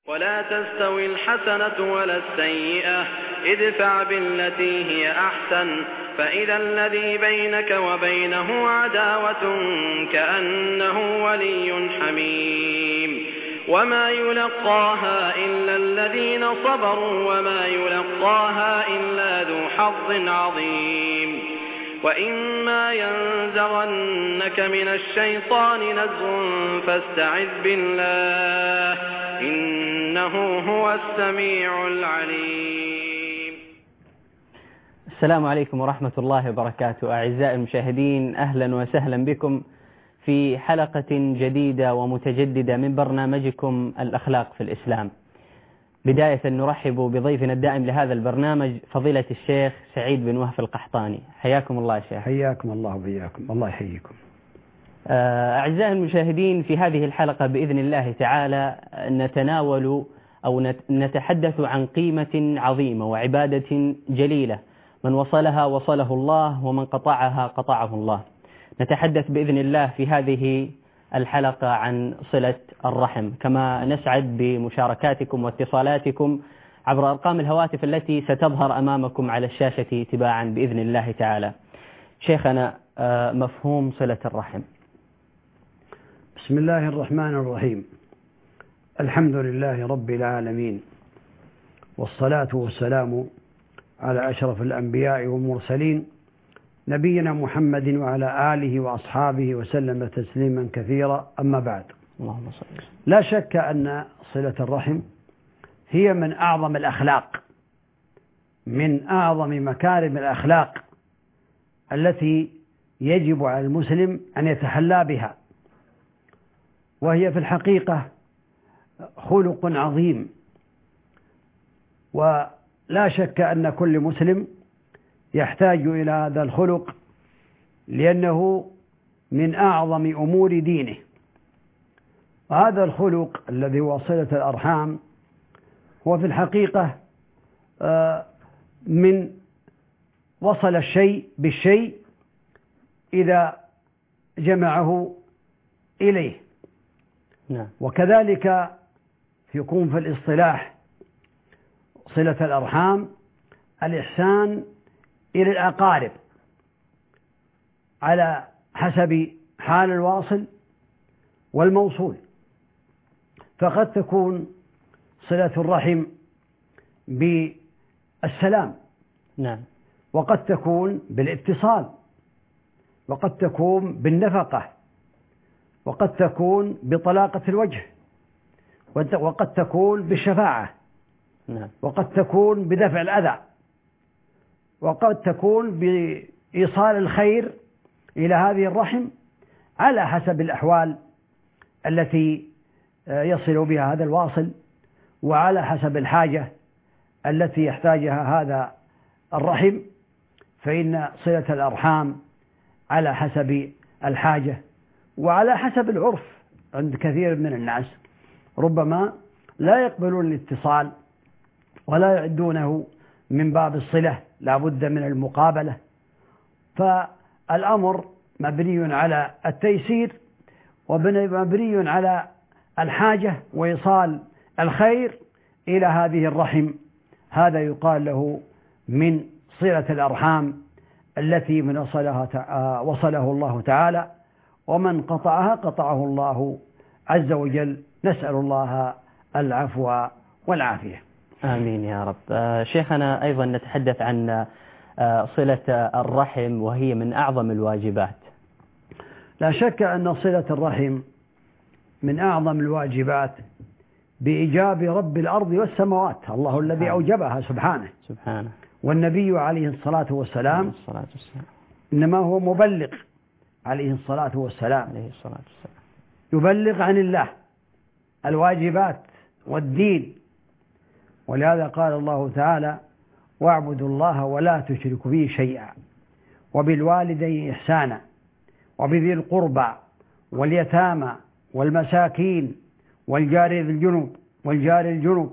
ولا تستوي الحسنة ولا السيئة ادفع بالتي هي أحسن فإذا الذي بينك وبينه عداوة كأنه ولي حميم وما يلقاها إلا الذين صبروا وما يلقاها إلا ذو حظ عظيم وإما ينزغنك من الشيطان نزغ فاستعذ بالله إنه هو السميع العليم. السلام عليكم ورحمة الله وبركاته. أعزائي المشاهدين، أهلا وسهلا بكم في حلقة جديدة ومتجددة من برنامجكم الأخلاق في الإسلام. بداية نرحب بضيفنا الدائم لهذا البرنامج فضيلة الشيخ سعيد بن وهف القحطاني. حياكم الله شيخ. حياكم الله وبياكم. الله يحييكم. أعزائي المشاهدين، في هذه الحلقة بإذن الله تعالى نتناول أو نتحدث عن قيمة عظيمة وعبادة جليلة، من وصلها وصله الله ومن قطعها قطعه الله. نتحدث بإذن الله في هذه الحلقة عن صلة الرحم، كما نسعد بمشاركاتكم واتصالاتكم عبر أرقام الهواتف التي ستظهر أمامكم على الشاشة تباعا بإذن الله تعالى. شيخنا، مفهوم صلة الرحم. بسم الله الرحمن الرحيم. الحمد لله رب العالمين، والصلاة والسلام على أشرف الأنبياء والمرسلين نبينا محمد وعلى آله وأصحابه وسلم تسليما كثيرا. أما بعد، اللهم صل. لا شك أن صلة الرحم هي من أعظم الأخلاق، من أعظم مكارم الأخلاق التي يجب على المسلم أن يتحلى بها، وهي في الحقيقة خلق عظيم، ولا شك أن كل مسلم يحتاج إلى هذا الخلق، لأنه من أعظم أمور دينه. وهذا الخلق الذي هو صلة الأرحام هو في الحقيقة من وصل الشيء بالشيء إذا جمعه إليه. وكذلك يكون في الاصطلاح صلة الأرحام الإحسان إلى الأقارب على حسب حال الواصل والموصول. فقد تكون صلة الرحم بالسلام، وقد تكون بالاتصال، وقد تكون بالنفقة، وقد تكون بطلاقة الوجه، وقد تكون بالشفاعة، وقد تكون بدفع الأذى، وقد تكون بإيصال الخير إلى هذه الرحم على حسب الأحوال التي يصل بها هذا الواصل، وعلى حسب الحاجة التي يحتاجها هذا الرحم. فإن صلة الأرحام على حسب الحاجة وعلى حسب العرف عند كثير من الناس، ربما لا يقبلون الاتصال ولا يعدونه من باب الصلة، لا بد من المقابلة. فالأمر مبني على التيسير، ومبني على الحاجة وإيصال الخير إلى هذه الرحم. هذا يقال له من صلة الأرحام التي من وصله الله تعالى، ومن قطعها قطعه الله عز وجل. نسأل الله العفو والعافية. آمين يا رب. شيخنا، أيضا نتحدث عن صلة الرحم، وهي من أعظم الواجبات. لا شك أن صلة الرحم من أعظم الواجبات بإيجاب رب الأرض والسماوات، الله الذي أوجبها سبحانه. والنبي عليه الصلاة والسلام إنما هو مبلغ عليه الصلاة والسلام، يبلغ عن الله الواجبات والدين. ولهذا قال الله تعالى: واعبدوا الله ولا تشركوا به شيئا وبالوالدين إحسانا وبذي القربى واليتامى والمساكين والجار ذي الجنب والجار الجنب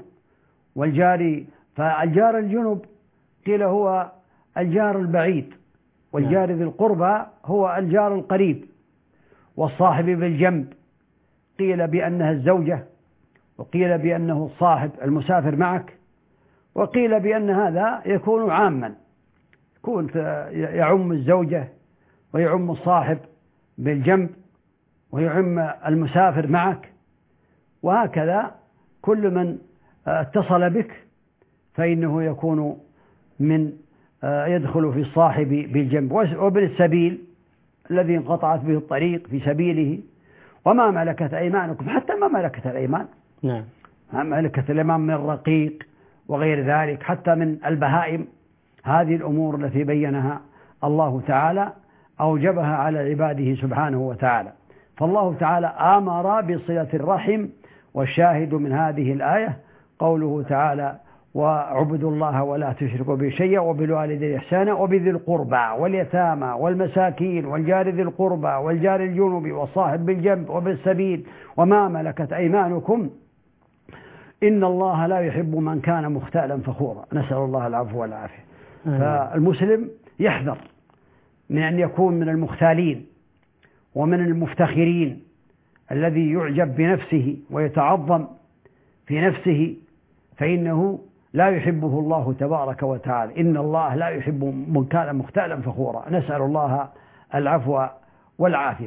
فالجار الجنب قيل هو الجار البعيد، والجار ذي القربى هو الجار القريب، والصاحب بالجنب قيل بأنها الزوجة، وقيل بأنه الصاحب المسافر معك، وقيل بأن هذا يكون عاما، يكون يعم الزوجة ويعم الصاحب بالجنب ويعم المسافر معك، وهكذا كل من اتصل بك فإنه يكون من يدخل في الصاحب بالجنب. وابن السبيل الذي انقطعت به الطريق في سبيله، وما ملكت أيمانكم، حتى ما ملكت الأيمان، نعم، ما ملكت الأيمان من الرقيق وغير ذلك، حتى من البهائم. هذه الأمور التي بينها الله تعالى أوجبها على عباده سبحانه وتعالى. فالله تعالى أمر بصلة الرحم، والشاهد من هذه الآية قوله تعالى: واعبدوا الله ولا تشركوا به شيئا وبالوالدين إحسانا وبذي القربى واليتامى والمساكين والجار ذي القربى والجار الجنب والصاحب بالجنب وابن السبيل وما ملكت أيمانكم إن الله لا يحب من كان مختالا فخورا. نسأل الله العفو والعافية. فالمسلم يحذر من أن يكون من المختالين ومن المفتخرين، الذي يعجب بنفسه ويتعظم في نفسه، فإنه لا يحبه الله تبارك وتعالى. إن الله لا يحب من كان مختالا فخورا. نسأل الله العفو والعافية.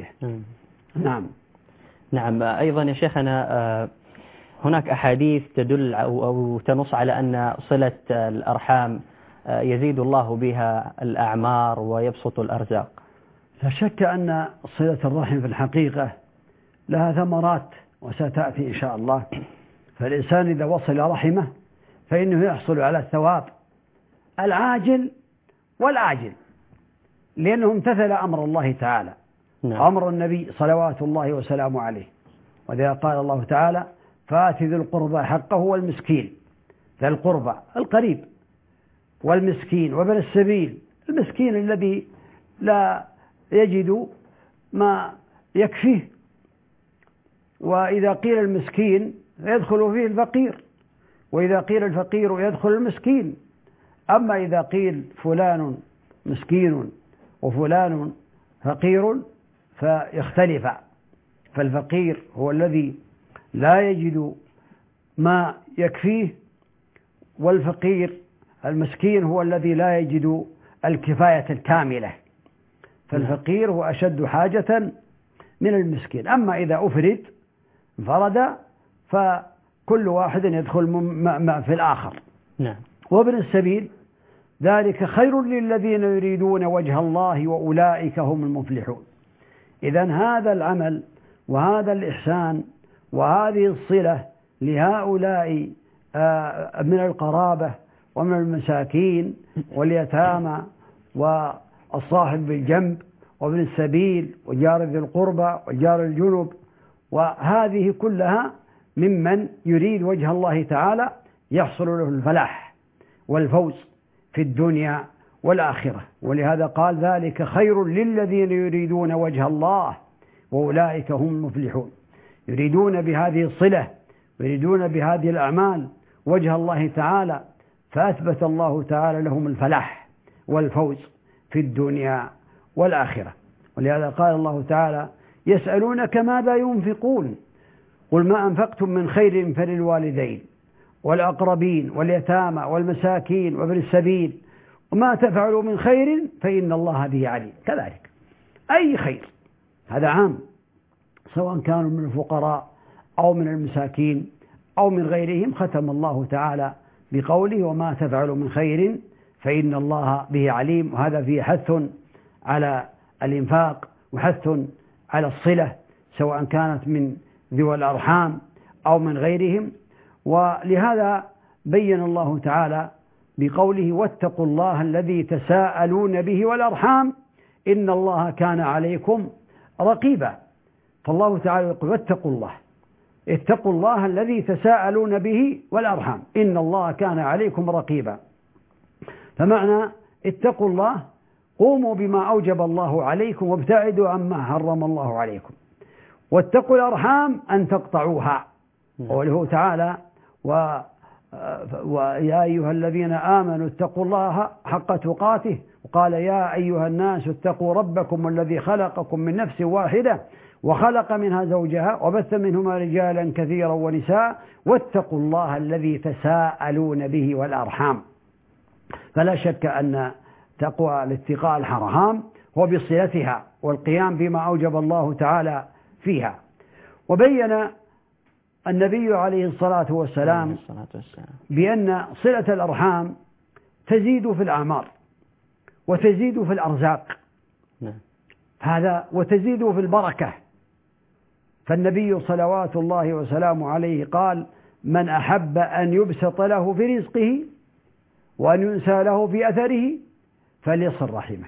نعم. أيضا يا شيخنا هناك أحاديث تدل أو تنص على أن صلة الأرحام يزيد الله بها الأعمار ويبسط الأرزاق. لا شك أن صلة الرحم في الحقيقة لها ثمرات وستأتي إن شاء الله. فالإنسان إذا وصل رحمه فإنه يحصل على الثواب العاجل والآجل، لأنه امتثل أمر الله تعالى، أمر النبي صلوات الله وسلامه عليه. وذا قال الله تعالى: فآت ذي القربى حقه والمسكين، ذا القربى القريب، والمسكين وابن السبيل، المسكين الذي لا يجد ما يكفيه. وإذا قيل المسكين يدخل فيه الفقير، وإذا قيل الفقير يدخل المسكين. أما إذا قيل فلان مسكين وفلان فقير فيختلف، فالفقير هو الذي لا يجد ما يكفيه، والفقير المسكين هو الذي لا يجد الكفاية الكاملة. فالفقير هو أشد حاجة من المسكين. أما إذا انفرد فكل واحد يدخل في الآخر. وابن السبيل ذلك خير للذين يريدون وجه الله وأولئك هم المفلحون. إذن هذا العمل وهذا الإحسان وهذه الصلة لهؤلاء من القرابة ومن المساكين واليتامى والصاحب بالجنب وابن السبيل وجار ذي القربى وجار الجنب، وهذه كلها ممن يريد وجه الله تعالى يحصل له الفلاح والفوز في الدنيا والآخرة. ولهذا قال: ذلك خير للذين يريدون وجه الله وأولئك هم المفلحون. يريدون بهذه الصلة ويريدون بهذه الأعمال وجه الله تعالى، فأثبت الله تعالى لهم الفلاح والفوز في الدنيا والآخرة. ولهذا قال الله تعالى: يسألونك ماذا ينفقون قل ما أنفقتم من خير فللوالدين والأقربين واليتامى والمساكين وابن السبيل وما تفعلوا من خير فإن الله به عليم. كذلك أي خير، هذا عام، سواء كانوا من الفقراء أو من المساكين أو من غيرهم، ختم الله تعالى بقوله: وما تفعلوا من خير فإن الله به عليم. وهذا فيه حث على الإنفاق وحث على الصلة، سواء كانت من ذوي الأرحام أو من غيرهم. ولهذا بين الله تعالى بقوله: واتقوا الله الذي تساءلون به والأرحام إن الله كان عليكم رقيبا. فالله تعالى يقول: واتقوا الله، اتقوا الله الذي تساءلون به والأرحام إن الله كان عليكم رقيبا. فمعنى اتقوا الله: قوموا بما أوجب الله عليكم وابتعدوا عما حرم الله عليكم. واتقوا الأرحام أن تقطعوها. وله تعالى: ويا أيها الذين آمنوا اتقوا الله حق تقاته. وقال: يا أيها الناس اتقوا ربكم الذي خلقكم من نفس واحدة وخلق منها زوجها وبث منهما رجالا كثيرا ونساء واتقوا الله الذي تساءلون به والأرحام. فلا شك أن تقوى الاتقاء الحرام هو بصلتها والقيام بما أوجب الله تعالى فيها. وبين النبي عليه الصلاة والسلام بأن صلة الأرحام تزيد في الأعمار وتزيد في الأرزاق، هذا وتزيد في البركة. فالنبي صلوات الله وسلامه عليه قال: من أحب أن يبسط له في رزقه وأن ينسى له في أثره فليصل رحمه.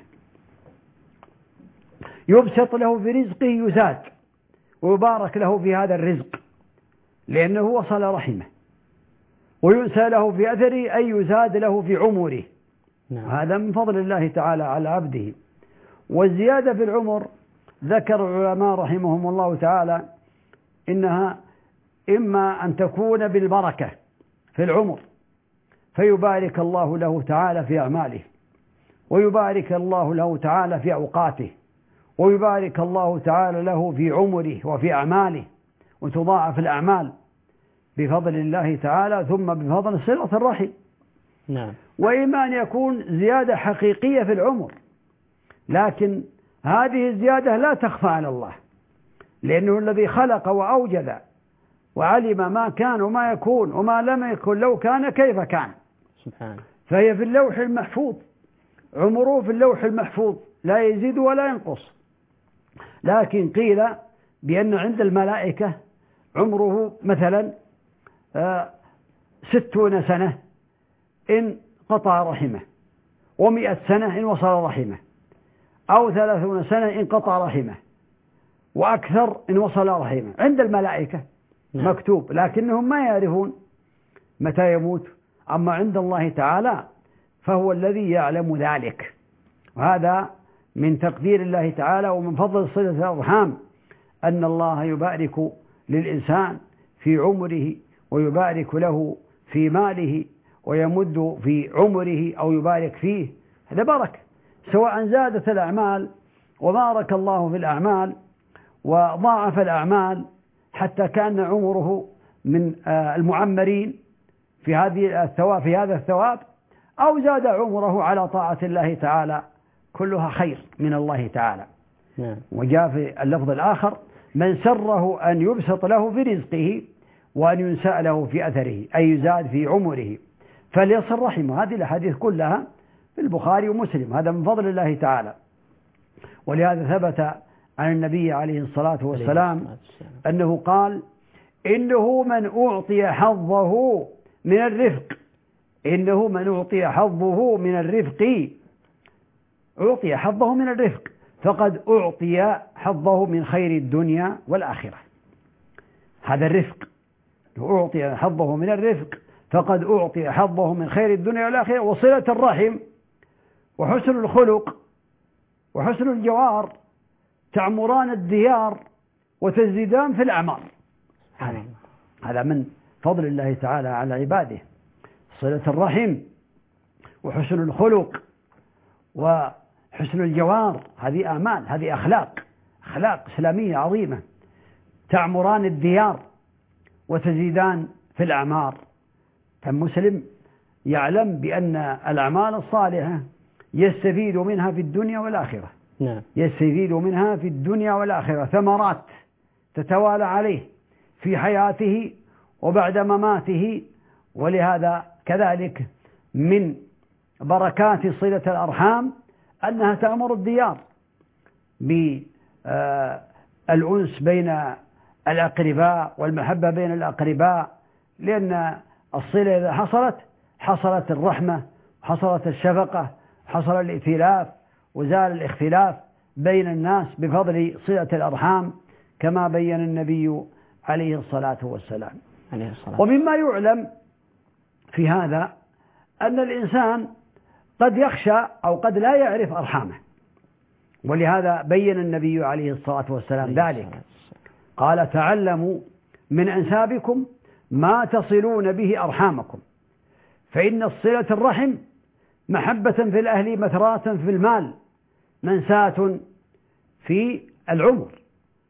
يبسط له في رزقه يزاد ويبارك له في هذا الرزق لأنه وصل رحمه، وينسى له في أثره أي يزاد له في عمره. هذا من فضل الله تعالى على عبده. والزيادة في العمر ذكر العلماء رحمهم الله تعالى إنها إما أن تكون بالبركة في العمر فيبارك الله له تعالى في أعماله، ويبارك الله له تعالى في أوقاته، ويبارك الله تعالى له في عمره وفي أعماله، وتضاعف الأعمال بفضل الله تعالى ثم بفضل صلة الرحم. وإما أن يكون زيادة حقيقية في العمر، لكن هذه الزيادة لا تخفى على الله، لأنه الذي خلق وأوجد وعلم ما كان وما يكون وما لم يكن لو كان كيف كان سبحانه. فهي في اللوح المحفوظ، عمره في اللوح المحفوظ لا يزيد ولا ينقص. لكن قيل بأن عند الملائكة عمره مثلا 60 سنة إن قطع رحمه، و100 سنة إن وصل رحمه، أو 30 سنة إن قطع رحمه، وأكثر إن وصل رحمه. عند الملائكة مكتوب، لكنهم ما يعرفون متى يموت. أما عند الله تعالى فهو الذي يعلم ذلك. وهذا من تقدير الله تعالى ومن فضل صلة الأرحام أن الله يبارك للإنسان في عمره ويبارك له في ماله ويمد في عمره أو يبارك فيه. هذا بركة، سواء زادت الأعمال وبارك الله في الأعمال وضاعف الأعمال حتى كان عمره من المعمرين في هذا الثواب، أو زاد عمره على طاعة الله تعالى، كلها خير من الله تعالى. وجاء في اللفظ الآخر: من سره أن يبسط له في رزقه وأن ينسأ له في أثره أي يزاد في عمره فليصل رحمه. هذه الأحاديث كلها في البخاري ومسلم، هذا من فضل الله تعالى. ولهذا ثبت عن النبي عليه الصلاة والسلام أنه قال: إنه من أعطي حظه من الرفق، إنه من أعطي حظه من الرفق، أعطي حظه من الرفق فقد أعطي حظه من خير الدنيا والآخرة. هذا الرفق، أعطي حظه من الرفق فقد أعطي حظه من خير الدنيا والآخرة. وصلة الرحم وحسن الخلق وحسن الجوار تعمران الديار وتزيدان في الأعمار. هذا من فضل الله تعالى على عباده. صلة الرحم وحسن الخلق وحسن الجوار، هذه أعمال، هذه أخلاق إسلامية عظيمة تعمران الديار وتزيدان في الأعمار. فالمسلم يعلم بأن الأعمال الصالحة يستفيد منها في الدنيا والآخرة. يستفيد منها في الدنيا والآخرة ثمرات تتوالى عليه في حياته وبعد مماته. ولهذا كذلك من بركات صلة الأرحام أنها تأمر الديار بالأنس بين الأقرباء والمحبة بين الأقرباء، لأن الصلة إذا حصلت الرحمة، حصلت الشفقة، حصل الائتلاف وزال الاختلاف بين الناس بفضل صلة الأرحام كما بين النبي عليه الصلاة والسلام. ومما يعلم في هذا أن الإنسان قد يخشى أو قد لا يعرف أرحامه، ولهذا بين النبي عليه الصلاة والسلام ذلك. قال: تعلموا من أنسابكم ما تصلون به أرحامكم، فإن الصلة الرحم محبة في الأهل مثراة في المال منساة في العمر.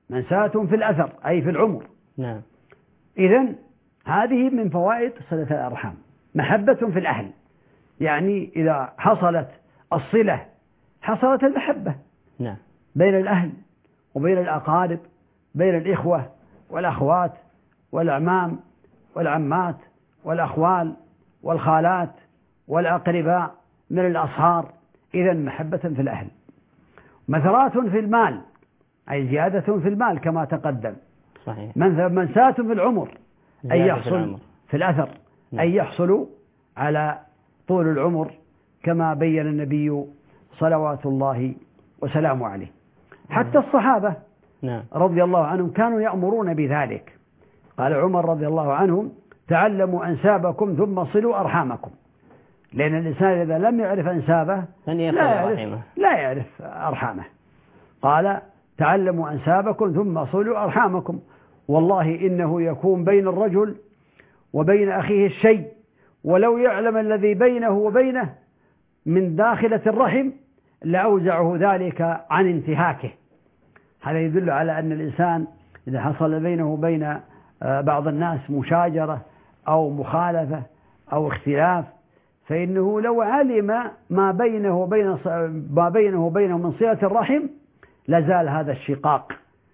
منساة في الأثر أي في العمر. نعم. إذن هذه من فوائد صلة الأرحام، محبة في الأهل، يعني إذا حصلت الصلة حصلت المحبة. نعم. بين الأهل وبين الأقارب، بين الإخوة والأخوات والأعمام والعمات والأخوال والخالات والأقرباء من الأصهار. إذن محبة في الأهل. مثرات في المال أي زيادة في المال كما تقدم. صحيح. منساة في العمر أي يحصل في الأثر. نعم. أي يحصل على طول العمر كما بين النبي صلوات الله وسلامه عليه. حتى الصحابة نعم. رضي الله عنهم كانوا يأمرون بذلك. قال عمر رضي الله عنه: تعلموا أنسابكم ثم صلوا أرحامكم. لأن الإنسان إذا لم يعرف أنسابه لا يعرف أرحامه. قال: تعلموا أنسابكم ثم صلوا أرحامكم. والله إنه يكون بين الرجل وبين أخيه الشيء، ولو يعلم الذي بينه وبينه من داخلة الرحم لأوزعه ذلك عن انتهاكه. هذا يدل على أن الإنسان إذا حصل بينه وبين بعض الناس مشاجرة أو مخالفة أو اختلاف، فإنه لو علم ما بينه وبينه من صلة الرحم لزال هذا الشقاق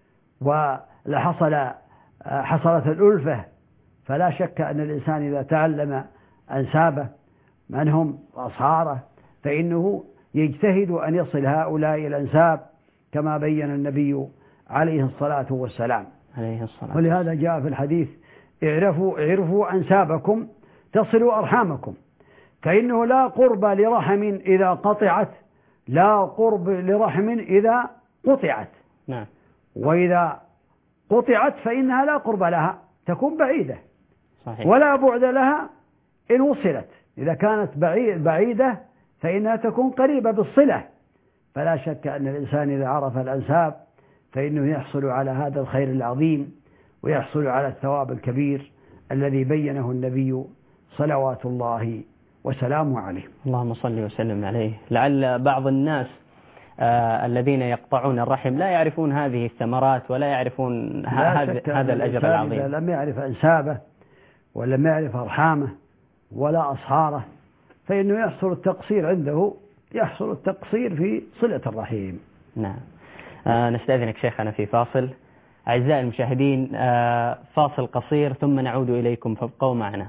حصلت الألفة. فلا شك أن الإنسان إذا تعلم أنسابه من هم وأصهاره فإنه يجتهد أن يصل هؤلاء الأنساب كما بين النبي عليه الصلاة والسلام. ولهذا جاء في الحديث: اعرفوا أنسابكم تصلوا أرحامكم، فإنه لا قرب لرحم إذا قطعت، لا قرب لرحم إذا قطعت. نعم. وإذا قطعت فإنها لا قرب لها، تكون بعيدة. صحيح. ولا بعد لها إن وصلت. إذا كانت بعيدة فإنها تكون قريبة بالصلة. فلا شك أن الإنسان إذا عرف الأنساب فإنه يحصل على هذا الخير العظيم، ويحصل على الثواب الكبير الذي بينه النبي صلوات الله وسلامه عليه. اللهم صل وسلم عليه. لعل بعض الناس الذين يقطعون الرحم لا يعرفون هذه الثمرات ولا يعرفون هذا الأجر العظيم. إذا لم يعرف أنسابه ولم يعرف أرحامه ولا أصهاره فإنه يحصل التقصير عنده، يحصل التقصير في صلة الرحيم. نعم. نستأذنك شيخنا في فاصل. أعزائي المشاهدين، فاصل قصير ثم نعود إليكم، فابقوا معنا.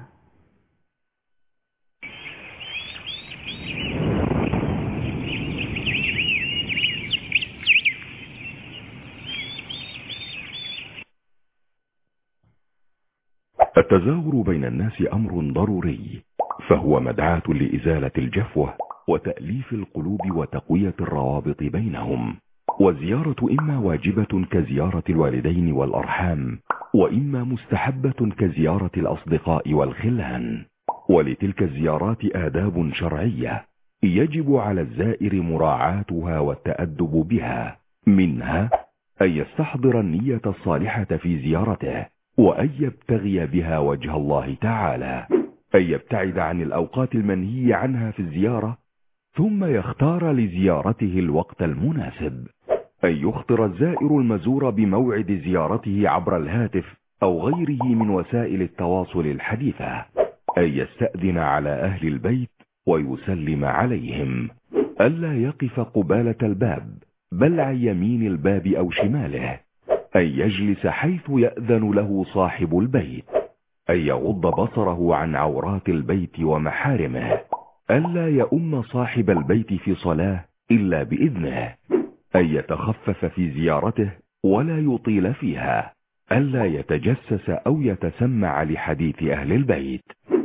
التزاور بين الناس أمر ضروري، فهو مدعاة لإزالة الجفوة وتأليف القلوب وتقوية الروابط بينهم. والزيارة إما واجبة كزيارة الوالدين والأرحام، وإما مستحبة كزيارة الأصدقاء والخلان. ولتلك الزيارات آداب شرعية يجب على الزائر مراعاتها والتأدب بها. منها أن يستحضر النية الصالحة في زيارته، وأن يبتغي بها وجه الله تعالى، أن يبتعد عن الأوقات المنهي عنها في الزيارة، ثم يختار لزيارته الوقت المناسب. أن يخطر الزائر المزور بموعد زيارته عبر الهاتف أو غيره من وسائل التواصل الحديثة. أن يستأذن على أهل البيت ويسلم عليهم. ألا يقف قبالة الباب بل عن يمين الباب أو شماله. أن يجلس حيث يأذن له صاحب البيت. أن يغض بصره عن عورات البيت ومحارمه. ألا يؤم صاحب البيت في صلاة إلا بإذنه. أن يتخفف في زيارته ولا يطيل فيها. ألا يتجسس أو يتسمع لحديث أهل البيت.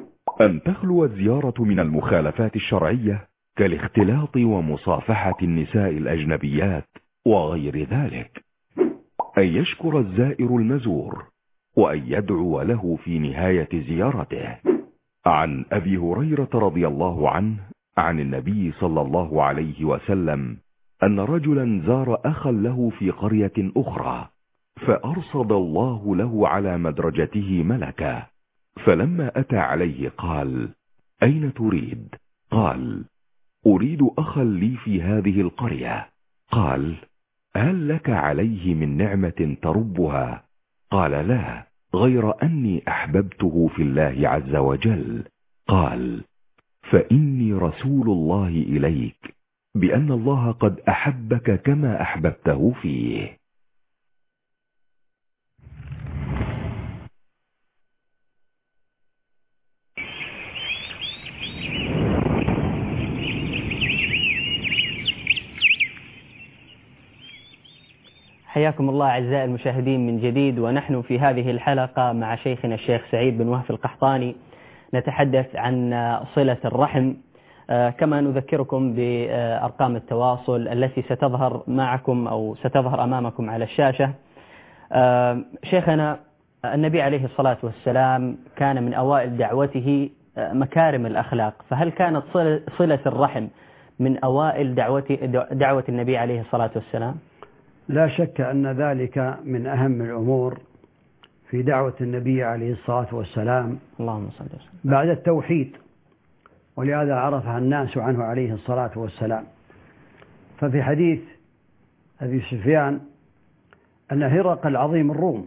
أن تخلو الزيارة من المخالفات الشرعية كالاختلاط ومصافحة النساء الأجنبيات وغير ذلك. أن يشكر الزائر المزور وأن يدعو له في نهاية زيارته. عن أبي هريرة رضي الله عنه عن النبي صلى الله عليه وسلم أن رجلا زار أخا له في قرية أخرى، فأرصد الله له على مدرجته ملكا، فلما أتى عليه قال: أين تريد؟ قال: أريد أخا لي في هذه القرية. قال: هل لك عليه من نعمة تربها؟ قال لا، غير أني أحببته في الله عز وجل. قال فإني رسول الله إليك، بأن الله قد أحبك كما أحببته فيه. حياكم الله أعزائي المشاهدين من جديد، ونحن في هذه الحلقة مع شيخنا الشيخ سعيد بن وهف القحطاني نتحدث عن صلة الرحم، كما نذكركم بأرقام التواصل التي ستظهر معكم أو ستظهر أمامكم على الشاشة. شيخنا، النبي عليه الصلاة والسلام كان من أوائل دعوته مكارم الأخلاق، فهل كانت صلة الرحم من أوائل دعوة النبي عليه الصلاة والسلام؟ لا شك أن ذلك من أهم الأمور في دعوة النبي عليه الصلاة والسلام، اللهم صل وسلم، بعد التوحيد، ولهذا عرفها الناس عنه عليه الصلاة والسلام. ففي حديث أبي سفيان أن هرقل عظيم الروم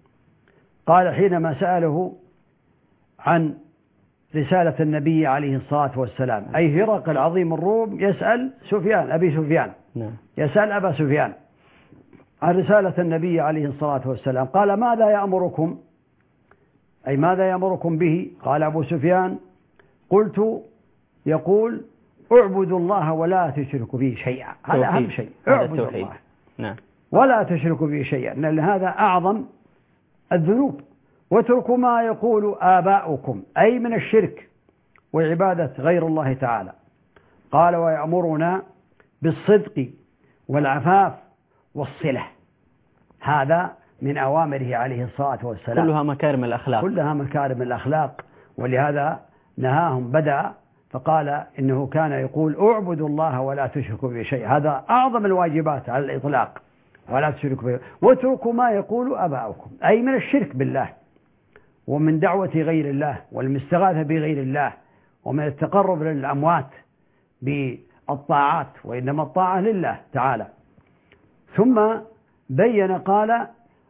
قال حينما سأله عن رسالة النبي عليه الصلاة والسلام، أي هرقل عظيم الروم يسأل سفيان أبي سفيان، يسأل أبا سفيان عن رسالة النبي عليه الصلاة والسلام، قال ماذا يأمركم؟ أي ماذا يأمركم به؟ قال أبو سفيان قلت يقول اعبدوا الله ولا تشركوا به شيئا. هذا أهم شيء، اعبدوا الله ولا تشركوا به شيئا، لأن هذا أعظم الذنوب. واتركوا ما يقول آباؤكم، أي من الشرك وعبادة غير الله تعالى. قال ويأمرنا بالصدق والعفاف والصلة، هذا من أوامره عليه الصلاة والسلام، كلها مكارم الأخلاق، كلها مكارم الأخلاق. ولهذا نهاهم، بدأ فقال إنه كان يقول اعبدوا الله ولا تشركوا به شيء، هذا أعظم الواجبات على الإطلاق، ولا تشركوا به. واتركوا ما يقول آباؤكم، أي من الشرك بالله ومن دعوة غير الله والمستغاثة بغير الله ومن التقرب للأموات بالطاعات، وإنما الطاعة لله تعالى. ثم بين قال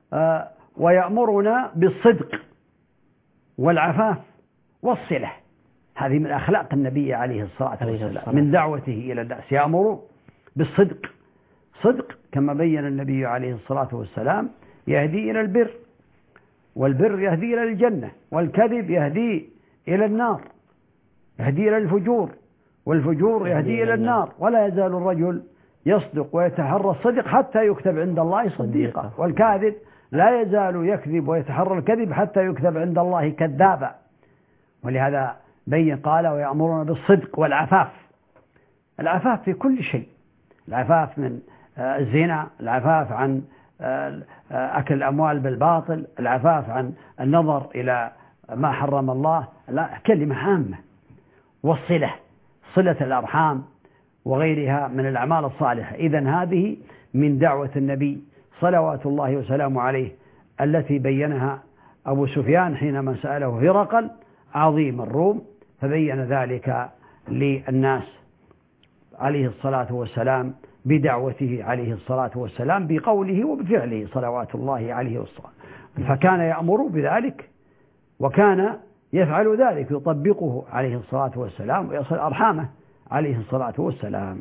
ويأمرنا بالصدق والعفاف والصلة، هذه من أخلاق النبي عليه الصلاة والسلام، من دعوته إلى الناس يأمر بالصدق. صدق كما بين النبي عليه الصلاة والسلام يهدي إلى البر، والبر يهدي إلى الجنة، والكذب يهدي إلى النار، يهدي إلى الفجور، والفجور يهدي إلى النار. ولا يزال الرجل يصدق ويتحرى الصدق حتى يكتب عند الله صديقا، والكاذب لا يزال يكذب ويتحرى الكذب حتى يكتب عند الله كذابا. ولهذا بين قال ويأمرنا بالصدق والعفاف، العفاف في كل شيء، العفاف من الزنا، العفاف عن أكل الأموال بالباطل، العفاف عن النظر إلى ما حرم الله، لا، كلمة عامة. والصلة، صلة الأرحام وغيرها من الأعمال الصالحة. إذن هذه من دعوة النبي صلوات الله وسلامه عليه التي بينها أبو سفيان حينما سأله هرقل عظيم الروم، فبين ذلك للناس عليه الصلاة والسلام بدعوته عليه الصلاة والسلام بقوله وبفعله صلوات الله عليه والسلام. فكان يأمر بذلك وكان يفعل ذلك، يطبقه عليه الصلاة والسلام ويصل أرحامه عليه الصلاة والسلام.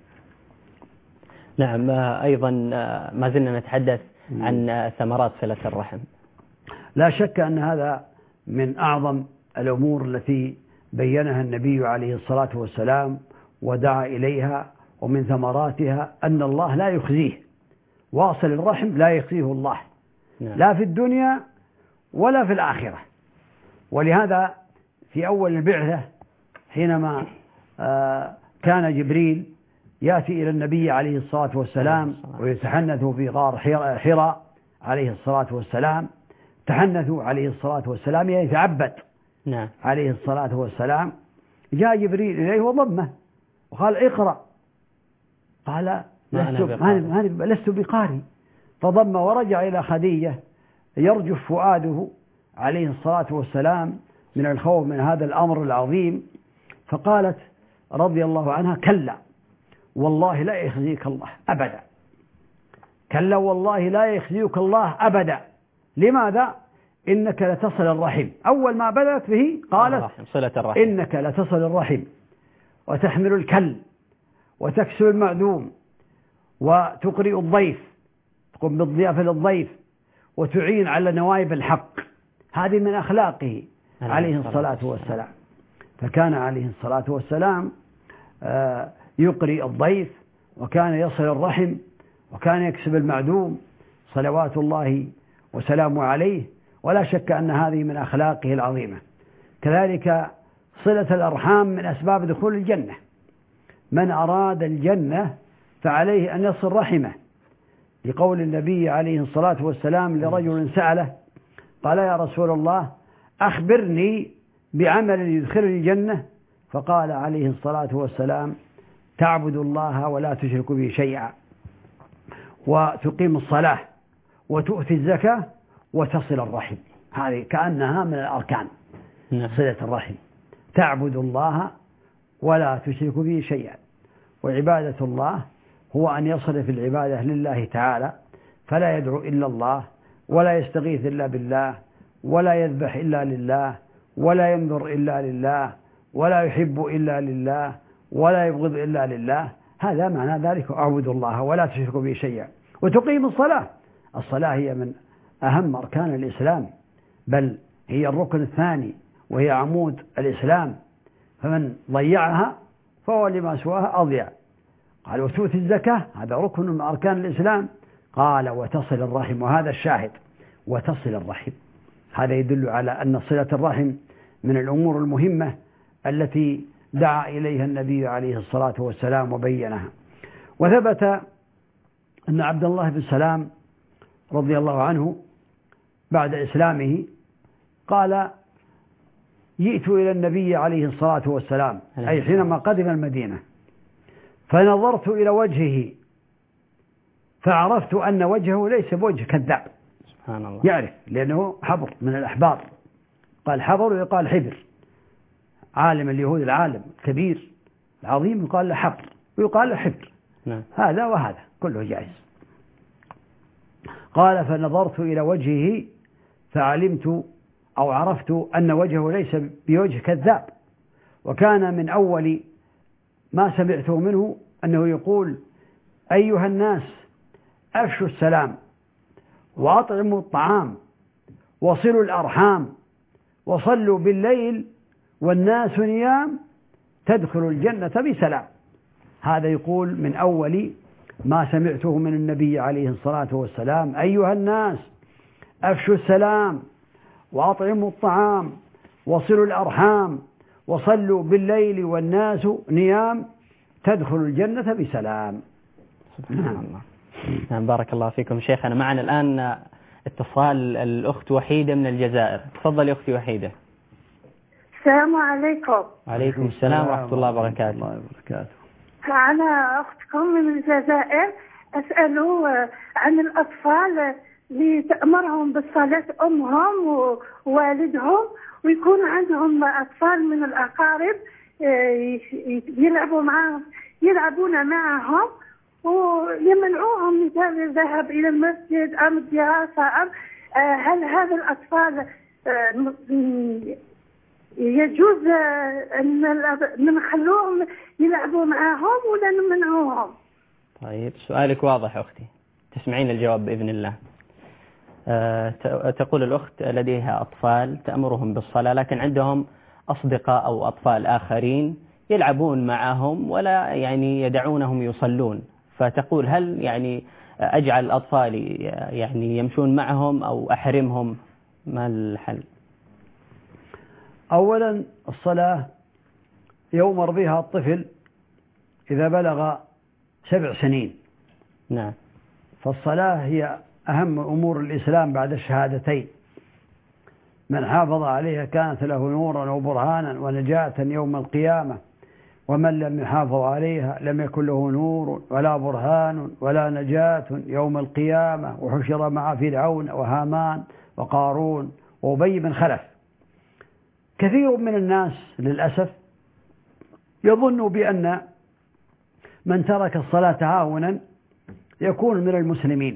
نعم، أيضا ما زلنا نتحدث عن ثمرات صلة الرحم. لا شك أن هذا من أعظم الأمور التي بينها النبي عليه الصلاة والسلام ودعا إليها، ومن ثمراتها أن الله لا يخزيه، واصل الرحم لا يخزيه الله، لا في الدنيا ولا في الآخرة. ولهذا في أول البعثة حينما كان جبريل يأتي إلى النبي عليه الصلاة والسلام ويتحنث في غار حراء عليه الصلاة والسلام، تحنثوا عليه الصلاة والسلام يتعبد عليه الصلاة والسلام، جاء جبريل إليه وضمه وقال اقرأ، قال لست بقارئ، فضم ورجع إلى خديجة يرجف فؤاده عليه الصلاة والسلام من الخوف من هذا الأمر العظيم، فقالت رضي الله عنها كلا والله لا يخزيك الله أبدا. كلا والله لا يخزيك الله أبدا. لماذا؟ إنك لتصل الرحم. أول ما بدأت به قالت صلة الرحم. إنك لتصل الرحم وتحمل الكل وتكسو المعدوم وتقرئ الضيف، تقوم بالضيافة للضيف وتعين على نوائب الحق. هذه من أخلاقه عليه الصلاة والسلام. فكان عليه الصلاة والسلام يقرئ الضيف، وكان يصل الرحم، وكان يكسب المعدوم صلوات الله وسلامه عليه. ولا شك أن هذه من أخلاقه العظيمة. كذلك صلة الأرحام من أسباب دخول الجنة. من أراد الجنة فعليه أن يصل رحمه، لقول النبي عليه الصلاة والسلام لرجل سأله قال يا رسول الله أخبرني بعمل يدخلني الجنة، فقال عليه الصلاة والسلام تعبد الله ولا تشرك به شيئا، وتقيم الصلاة، وتؤتي الزكاة، وتصل الرحم. هذه كأنها من الأركان، صلة الرحم. تعبد الله ولا تشرك به شيئا. وعبادة الله هو أن يصل في العبادة لله تعالى، فلا يدعو إلا الله، ولا يستغيث إلا بالله، ولا يذبح إلا لله، ولا ينذر إلا لله، ولا يحب إلا لله، ولا يبغض إلا لله. هذا معنى ذلك أعبد الله ولا تشرك به شيئا. وتقيم الصلاة. الصلاة هي من أهم أركان الإسلام، بل هي الركن الثاني، وهي عمود الإسلام، فمن ضيعها فهو لما سواها أضيع. قال وتؤتي الزكاة، هذا ركن من أركان الإسلام. قال وتصل الرحم، وهذا الشاهد، وتصل الرحم. هذا يدل على أن صلة الرحم من الأمور المهمة التي دعا إليها النبي عليه الصلاة والسلام وبينها. وثبت أن عبد الله بن سلام رضي الله عنه بعد إسلامه قال جئت إلى النبي عليه الصلاة والسلام، أي حينما قدم المدينة، فنظرت إلى وجهه فعرفت أن وجهه ليس بوجه كذاب. سبحان الله. يعرف، لأنه حبر من الأحبار، قال حبر ويقال حبر. عالم اليهود العالم الكبير العظيم يقال له حبر ويقال له حبر. هذا وهذا كله جائز. قال فنظرت إلى وجهه فعلمت أو عرفت أن وجهه ليس بوجه كذاب. وكان من أول ما سمعته منه أنه يقول أيها الناس أفشوا السلام وأطعموا الطعام وصلوا الأرحام وصلوا بالليل والناس نيام تدخلوا الجنة بسلام. هذا يقول من أول ما سمعته من النبي عليه الصلاة والسلام أيها الناس أفشوا السلام وأطعموا الطعام وصلوا الأرحام وصلوا بالليل والناس نيام تدخلوا الجنة بسلام. سبحان الله. نعم بارك الله فيكم شيخنا. معنا الآن اتصال الأخت وحيدة من الجزائر. تفضل يا أختي وحيدة. السلام عليكم. وعليكم السلام ورحمة الله وبركاته. أنا أختكم من الجزائر، أسأل عن الأطفال اللي تأمرهم بالصلاة أمهم ووالدهم، ويكون عندهم أطفال من الأقارب يلعبون معهم ويمنعوهم من الذهاب إلى المسجد أم الدراسة هل هذا الأطفال يجوز أن نخلوهم يلعبوا معهم ولا نمنعوهم؟ طيب سؤالك واضح أختي، تسمعين الجواب بإذن الله. تقول الأخت لديها أطفال تأمرهم بالصلاة لكن عندهم أصدقاء أو أطفال آخرين يلعبون معهم ولا يعني يدعونهم يصلون، فتقول هل يعني أجعل الأطفال يعني يمشون معهم أو أحرمهم؟ ما الحل؟ أولا الصلاة يؤمر بها الطفل إذا بلغ 7 سنين. نعم. فالصلاة هي أهم أمور الإسلام بعد الشهادتين. من حافظ عليها كانت له نورا وبرهانا ونجاة يوم القيامة، ومن لم يحافظ عليها لم يكن له نور ولا برهان ولا نجاة يوم القيامة، وحشر مع فرعون وهامان وقارون وأبي بن خلف. كثير من الناس للأسف يظن بأن من ترك الصلاة هاونا يكون من المسلمين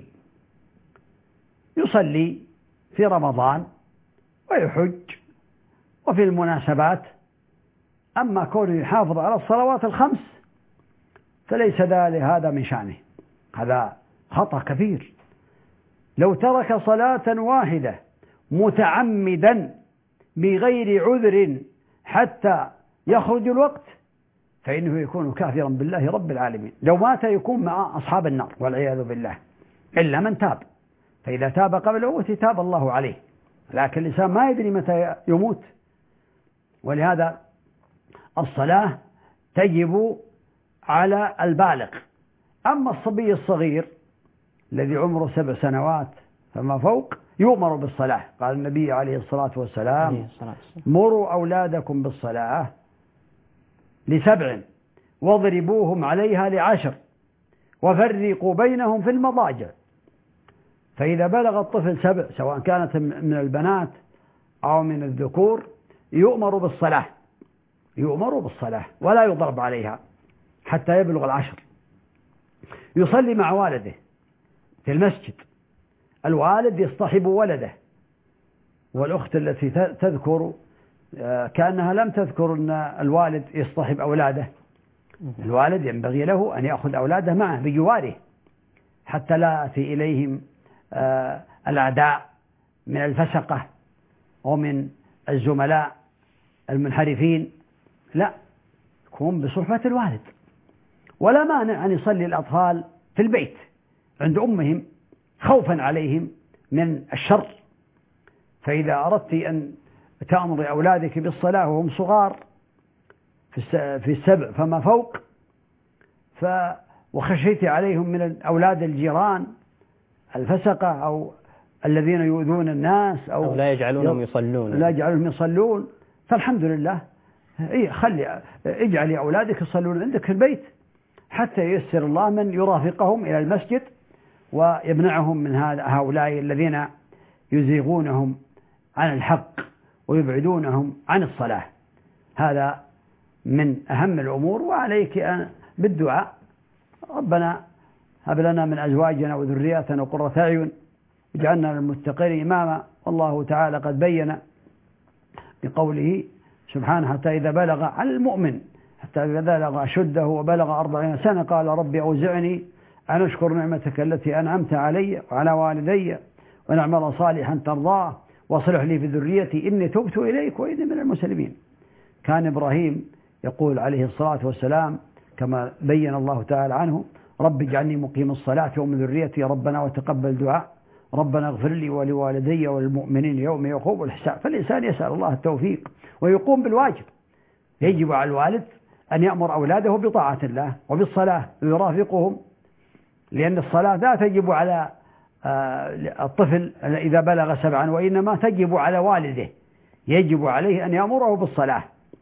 يصلي في رمضان ويحج وفي المناسبات، أما كونه يحافظ على الصلوات الخمس فليس هذا من شأنه. هذا خطأ كبير. لو ترك صلاة واحدة متعمدا بغير عذر حتى يخرج الوقت فإنه يكون كافرا بالله رب العالمين. لو مات يكون مع أصحاب النار والعياذ بالله، إلا من تاب، فإذا تاب قبل الموت تاب الله عليه، لكن الإنسان ما يدري متى يموت. ولهذا الصلاة تجب على البالغ. أما الصبي الصغير الذي عمره 7 سنوات فما فوق يؤمر بالصلاة. قال النبي عليه الصلاة والسلام: مروا أولادكم بالصلاة ل7 واضربوهم عليها ل10 وفرقوا بينهم في المضاجع. فإذا بلغ الطفل 7 سواء كانت من البنات أو من الذكور يؤمر بالصلاة ولا يضرب عليها حتى يبلغ 10. يصلي مع والده في المسجد، الوالد يصطحب ولده، والأخت التي تذكر كأنها لم تذكر أن الوالد يصطحب أولاده. الوالد ينبغي له أن يأخذ أولاده معه بجواره حتى لا يأتي إليهم الأعداء من الفسقة ومن الزملاء المنحرفين، لا، يكون بصحبة الوالد. ولا مانع أن يصلي الأطفال في البيت عند أمهم خوفا عليهم من الشر. فإذا أردت أن تأمر أولادك بالصلاة وهم صغار في 7 فما فوق وخشيت عليهم من أولاد الجيران الفسقة أو الذين يؤذون الناس أو لا يجعلونهم يصلون، فالحمد لله اجعل أولادك يصلون عندك في البيت حتى ييسر الله من يرافقهم إلى المسجد ويمنعهم من هؤلاء الذين يزيغونهم عن الحق ويبعدونهم عن الصلاة. هذا من أهم الأمور. وعليك بالدعاء: ربنا هب لنا من أزواجنا وذرياتنا قرة أعين واجعلنا للمتقين إماما. والله تعالى قد بين بقوله سبحانه: حتى إذا بلغ على المؤمن حتى إذا بلغ أشده وبلغ 40 سنة قال: ربي أوزعني أن أشكر نعمتك التي أنعمت علي وعلى والدي وأن أعمل صالحا ترضاه واصلح لي في ذريتي إني تبت إليك وإني من المسلمين. كان إبراهيم يقول عليه الصلاة والسلام كما بين الله تعالى عنه: رب اجعلني مقيم الصلاة ومن ذريتي ربنا وتقبل دعاء ربنا اغفر لي ولوالدي وللمؤمنين يوم يقوم الحساب. فالإنسان يسأل الله التوفيق ويقوم بالواجب. يجب على الوالد أن يأمر أولاده بطاعة الله وبالصلاة ويرافقهم، لأن الصلاة لا تجب على الطفل إذا بلغ 7 وإنما تجب على والده. يجب عليه أن يأمره بالصلاة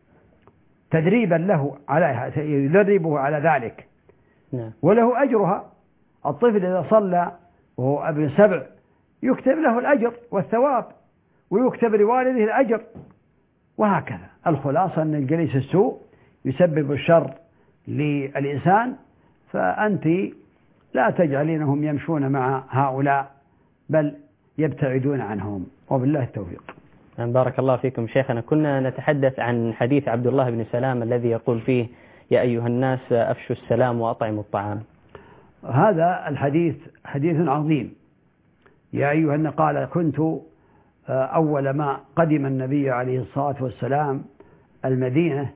تدريبا له عليها، يدربه على ذلك وله أجرها. الطفل إذا صلى وهو ابن 7 يكتب له الأجر والثواب ويكتب لوالده الأجر، وهكذا. الخلاصة أن الجليس السوء يسبب الشر للإنسان، فأنت لا تجعلينهم يمشون مع هؤلاء بل يبتعدون عنهم، وبالله التوفيق. بارك الله فيكم شيخنا. كنا نتحدث عن حديث عبد الله بن سلام الذي يقول فيه: يا أيها الناس أفشوا السلام وأطعموا الطعام. هذا الحديث حديث عظيم. يا أيها الناس قال: كنت أول ما قدم النبي عليه الصلاة والسلام المدينة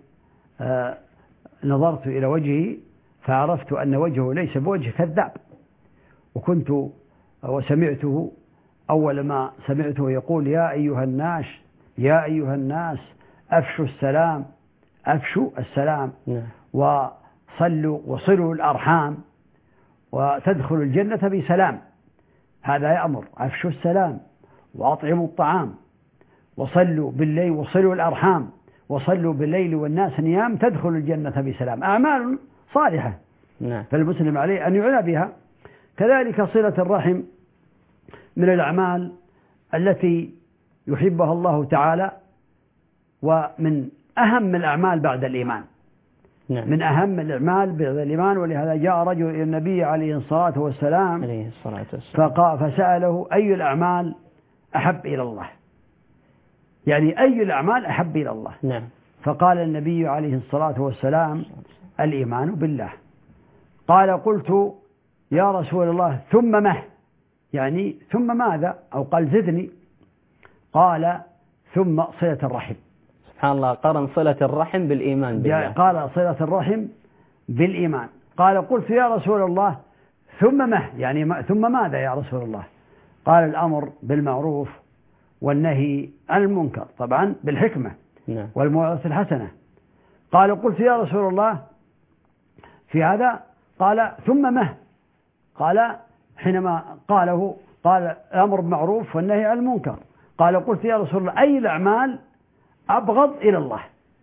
نظرت إلى وجهه فعرفت أن وجهه ليس بوجه كذاب، وكنت وسمعته أول ما سمعته يقول: يا أيها الناس يا أيها الناس أفشوا السلام، أفشوا السلام وصلوا الأرحام وتدخلوا الجنة بسلام. هذا يأمر: أفشوا السلام وأطعموا الطعام وصلوا بالليل وصلوا الأرحام وصلوا بالليل والناس نيام تدخلوا الجنة بسلام. أعمال صالحة فالمسلم عليه أن يعنى بها. كذلك صلة الرحم من الأعمال التي يحبها الله تعالى ومن أهم الأعمال بعد الإيمان، نعم. من أهم الأعمال بالإيمان. ولهذا جاء رجل إلى النبي عليه الصلاة والسلام فسأله أي الأعمال أحب إلى الله، يعني أي الأعمال أحب إلى الله. نعم. فقال النبي عليه الصلاة والسلام الإيمان بالله. قال قلت يا رسول الله ثم ما، يعني ثم ماذا؟ أو قال زدني. قال ثم صلة الرحم. سبحان الله، قرن صلة الرحم بالإيمان بالله. قال صلة الرحم بالإيمان. قال قلت يا رسول الله ثم ما، يعني ثم ماذا يا رسول الله؟ قال الأمر بالمعروف والنهي عن المنكر، طبعا بالحكمة والموعظة الحسنة. قال قلت يا رسول الله في هذا، قال ثم ما؟ قال حينما قاله قال الأمر بالمعروف والنهي عن المنكر. قال قلت يا رسول الله أي الأعمال أبغض إلى الله؟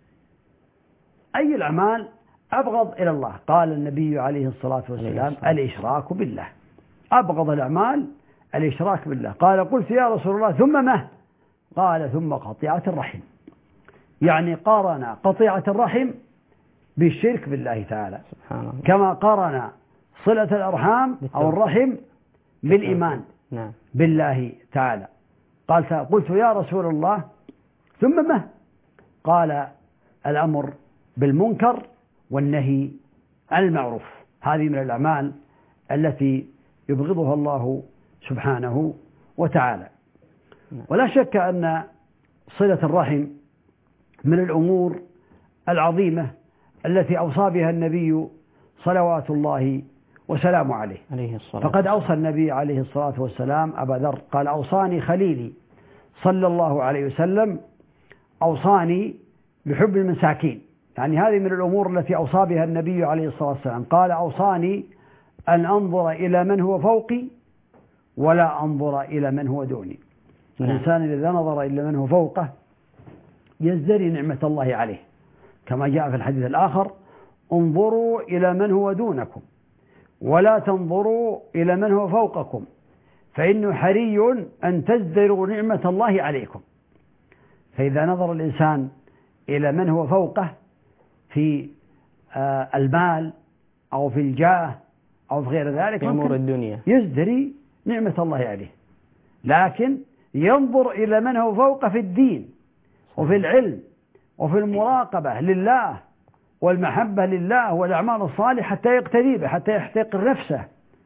أي الأعمال أبغض إلى الله؟ قال النبي عليه الصلاة والسلام الإشراك بالله. أبغض الأعمال الإشراك بالله. قال قلت يا رسول الله ثم ما؟ قال ثم قطيعة الرحم. يعني قارن قطيعة الرحم بالشرك بالله تعالى، سبحان الله، كما قارن صلة الأرحام أو الرحم بالإيمان بالله تعالى. قال قلت يا رسول الله ثم ما؟ قال الأمر بالمنكر والنهي عن المعروف. هذه من الأعمال التي يبغضها الله سبحانه وتعالى. ولا شك أن صلة الرحم من الأمور العظيمة التي أوصى بها النبي صلوات الله وسلامه عليه. فقد أوصى النبي عليه الصلاة والسلام أبا ذر، قال أوصاني خليلي صلى الله عليه وسلم، أوصاني بحب المساكين. يعني هذه من الأمور التي أوصى بها النبي عليه الصلاة والسلام. قال أوصاني أن أنظر إلى من هو فوقي ولا أنظر إلى من هو دوني. الإنسان إذا نظر إلى من هو فوقه يزدري نعمة الله عليه، كما جاء في الحديث الآخر انظروا إلى من هو دونكم ولا تنظروا إلى من هو فوقكم فإنه حري أن تزدروا نعمة الله عليكم. فإذا نظر الإنسان إلى من هو فوقه في المال أو في الجاه أو في غير ذلك في أمور الدنيا يزدري نعمة الله عليه، لكن ينظر إلى من هو فوقه في الدين وفي العلم وفي المراقبة لله والمحبة لله والأعمال الصالحة حتى يقتدي به، حتى يحتقر نفسه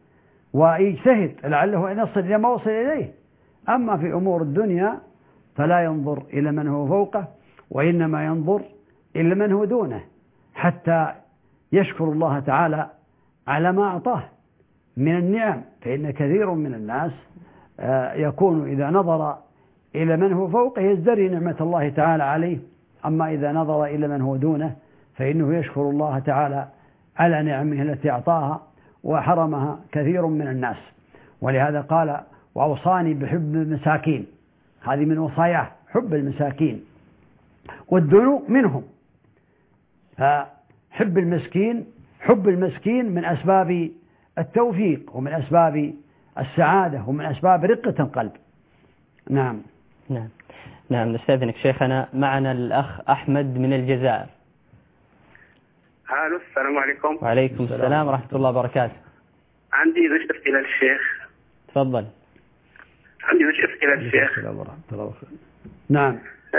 ويجتهد لعله أن يصل إلى ما وصل إليه. أما في أمور الدنيا فلا ينظر إلى من هو فوقه، وإنما ينظر إلى من هو دونه حتى يشكر الله تعالى على ما أعطاه من النعم. فإن كثير من الناس يكون إذا نظر إلى من هو فوقه يزدري نعمة الله تعالى عليه، أما إذا نظر إلى من هو دونه فإنه يشكر الله تعالى على نعمه التي أعطاها وحرمها كثير من الناس. ولهذا قال وأوصاني بحب المساكين، هذه من وصاياه حب المساكين والدنو منهم. فحب المسكين، حب المسكين من أسباب التوفيق ومن أسباب السعادة ومن أسباب رقة القلب. نعم نستأذنك شيخنا. معنا الأخ أحمد من الجزائر. الو، السلام عليكم. وعليكم السلام ورحمة الله وبركاته. عندي ذكر أسئلة للشيخ. تفضل. عندي ذكر أسئلة للشيخ. نعم.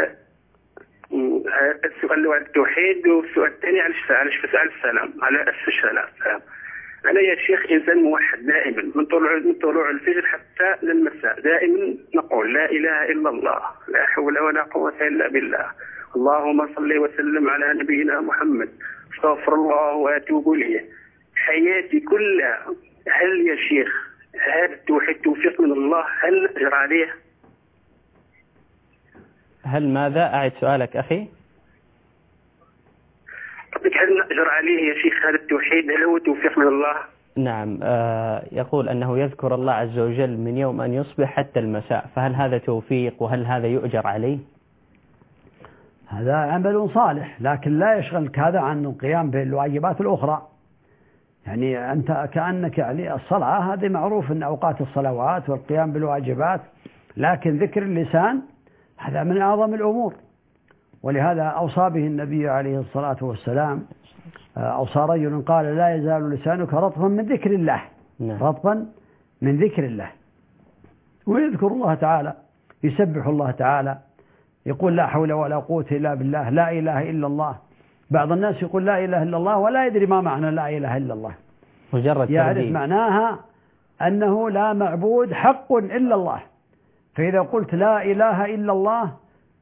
السؤال الأول التوحيد، والسؤال الثاني على فسأل السلام، على السلام. أنا يا شيخ إنسان موحد دائما من طلوع الفجر حتى للمساء، دائما نقول لا إله إلا الله، لا حول ولا قوة إلا بالله، اللهم صل وسلم على نبينا محمد، استغفر الله وأتوب إليه حياتي كلها. هل يا شيخ هذا التوحيد توفيق من الله؟ هل نأجر عليه؟ هل ماذا؟ أعد سؤالك أخي. هل نأجر عليه يا شيخ هذا التوحيد؟ هل هو توفيق من الله؟ نعم. يقول أنه يذكر الله عز وجل من يوم أن يصبح حتى المساء، فهل هذا توفيق وهل هذا يؤجر عليه؟ هذا عمل صالح، لكن لا يشغلك هذا عن القيام بالواجبات الأخرى. يعني أنت كأنك يعني الصلاة هذه معروف أن أوقات الصلوات والقيام بالواجبات، لكن ذكر اللسان هذا من أعظم الأمور. ولهذا أوصى به النبي عليه الصلاة والسلام أوصى رجل قال لا يزال لسانك رطبا من ذكر الله، رطبا من ذكر الله، ويذكر الله تعالى، يسبح الله تعالى، يقول لا حول ولا قوة إلا بالله، لا إله إلا الله. بعض الناس يقول لا إله إلا الله ولا يدري ما معنى لا إله إلا الله، مجرد يعرف معناها أنه لا معبود حق إلا الله. فإذا قلت لا إله إلا الله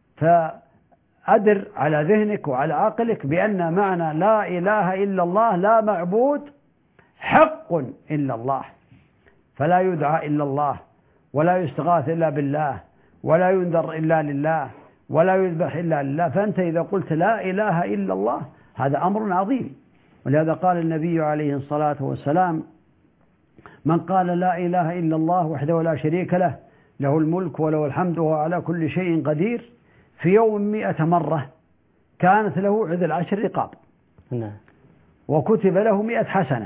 فأدر على ذهنك وعلى عقلك بأن معنى لا إله إلا الله لا معبود حق إلا الله، فلا يدعى إلا الله، ولا يستغاث إلا بالله، ولا ينذر إلا لله، ولا يذبح إلا لله. فأنت إذا قلت لا إله إلا الله هذا أمر عظيم. ولهذا قال النبي عليه الصلاة والسلام: من قال لا إله إلا الله وحده لا شريك له، له الملك وله الحمد وهو على كل شيء قدير، في يوم 100 مرة كانت له عدل 10 رقاب، وكتب له 100 حسنة،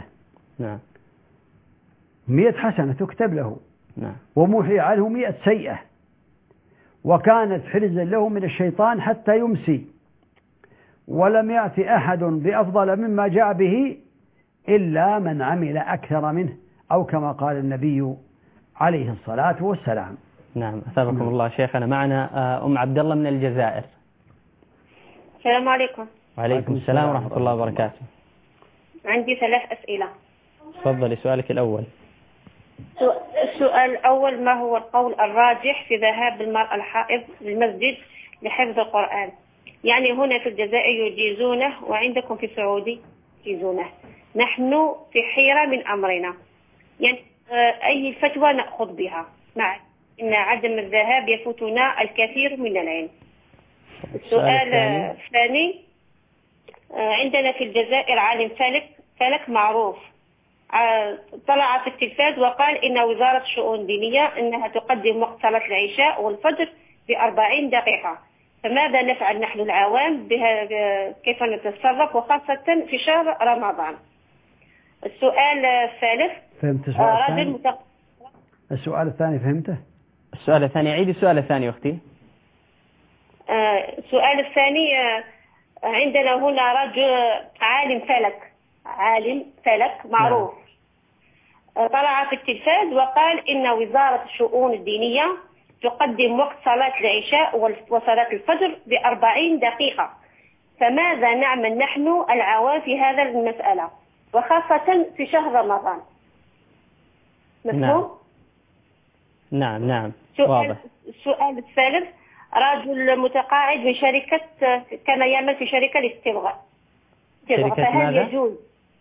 100 حسنة تكتب له، ومحي عنه 100 سيئة، وكانت حرزا له من الشيطان حتى يمسي، ولم يأتي أحد بأفضل مما جاء به إلا من عمل أكثر منه، أو كما قال النبي عليه الصلاة والسلام. نعم، أثابكم الله شيخنا. معنا أم عبد الله من الجزائر. السلام عليكم. وعليكم السلام ورحمة الله وبركاته. عندي 3 أسئلة. تفضلي سؤالك الأول. السؤال الأول: ما هو القول الراجح في ذهاب المرأة الحائض للمسجد لحفظ القرآن؟ يعني هنا في الجزائر يجيزونه، وعندكم في السعودي يجيزونه. نحن في حيرة من أمرنا، يعني أي فتوى نأخذ بها، مع أن عدم الذهاب يفوتنا الكثير من العلم. السؤال الثاني: عندنا في الجزائر عالم فلك معروف طلع في التلفاز وقال إن وزارة الشؤون الدينية إنها تقدم وقت صلاة العشاء والفجر ب40 دقيقة، فماذا نفعل نحن العوام كيف نتصرف، وخاصة في شهر رمضان؟ السؤال الثالث: فهمت السؤال الثاني؟ فهمته؟ السؤال الثاني عيد السؤال الثاني أختي. السؤال الثاني: عندنا هنا رجل عالم فلك معروف طلع في التلفاز وقال إن وزارة الشؤون الدينية تقدم وقت صلاة العشاء وصلاة الفجر ب40 دقيقة، فماذا نعمل نحن العوام في هذا المسألة، وخاصة في شهر رمضان؟ مفهوم؟ نعم. السؤال الثالث: رجل متقاعد من شركة، كان يعمل في شركة الاستبغاء، فهل يجوز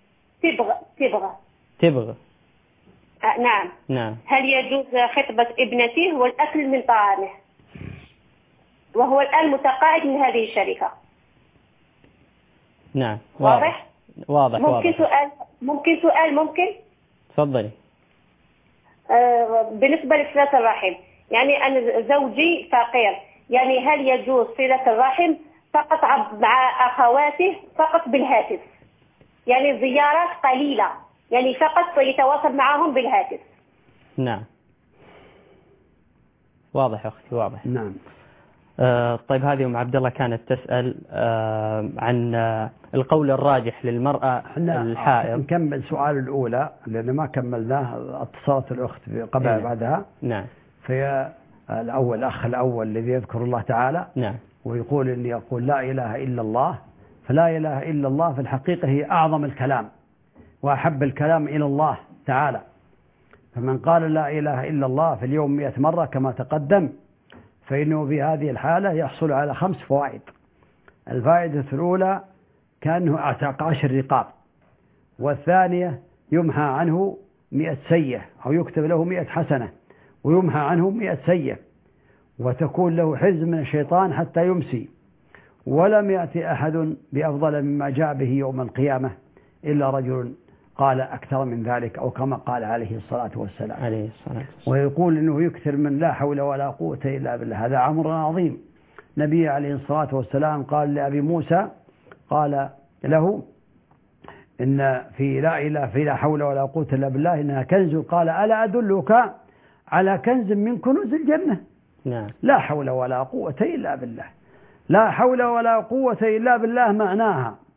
تبغى؟ نعم. هل يجوز خطبة ابنته والأكل من طعامه، وهو الآن متقاعد من هذه الشركة؟ نعم. واضح. ممكن سؤال. تفضلي. بالنسبة لصلة الرحم، يعني أنا زوجي فقير، يعني هل يجوز صلة الرحم فقط مع أخواته فقط بالهاتف، يعني زيارات قليلة، يعني فقط يتواصل معهم بالهاتف؟ نعم، واضح أختي، واضح. نعم. طيب، هذه أم عبد الله كانت تسأل عن القول الراجح للمرأة الحائض. نكمل السؤال الأولى لأن ما كملناه، اتصلت الأخت قبل بعدها. نعم. في الأخ الأول الذي يذكر الله تعالى، نعم، ويقول إني يقول لا إله إلا الله، فلا إله إلا الله في الحقيقة هي أعظم الكلام وأحب الكلام إلى الله تعالى. فمن قال لا إله إلا الله في اليوم 100 مرة كما تقدم، فإنه في هذه الحالة يحصل على 5 فوائد. الفائدة الأولى كأنه أعتق 10 رقاب، والثانية يمحى عنه 100 سيئة، أو يكتب له 100 حسنة ويمحى عنه 100 سيئة، وتكون له حرز من الشيطان حتى يمسي، ولم يأتي أحد بأفضل مما جاء به يوم القيامة إلا رجل قال أكثر من ذلك، أو كما قال عليه الصلاة والسلام. ويقول إنه يكثر من لا حول ولا قوة إلا بالله، هذا أمر عظيم. نبي عليه الصلاة والسلام قال لأبي موسى، قال له إن في لا حول ولا قوة إلا بالله إنها كنز، قال ألا أدلك على كنز من كنوز الجنة؟ نعم. لا حول ولا قوة إلا بالله. لا حول ولا قوة إلا بالله معناها